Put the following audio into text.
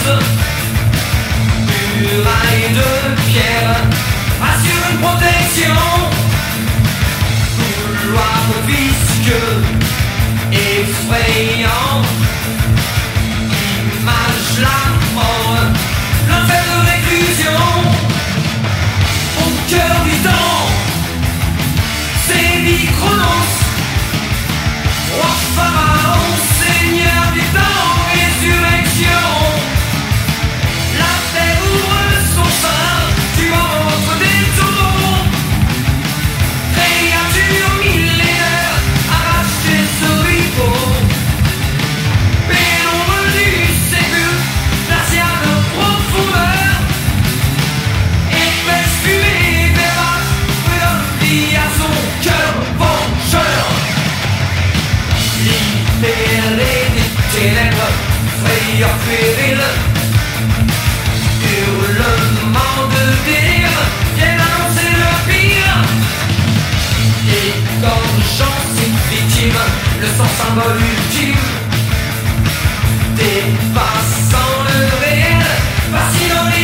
muraille de pierre assure une protection. Couloir visqueux, effrayant, image la mort, l'enfer de réclusion. Au cœur du temps, sévit Chronos, roi pharaon, seigneur du temps, résurrection. La terre ouvre son sein, tu entres des tombeaux. Créature millénaire, arrachée sur ribot. Pénombre du sépulcre, glaciale profondeur. Épaisse fumée verra, vie à son cœur vengeur. Libéré des ténèbres, frayeur puérile, hurlement de délire, viennent annoncer le pire. Égorgeant ses victimes, le sang symbole ultime, dépassant le réel, fascinant les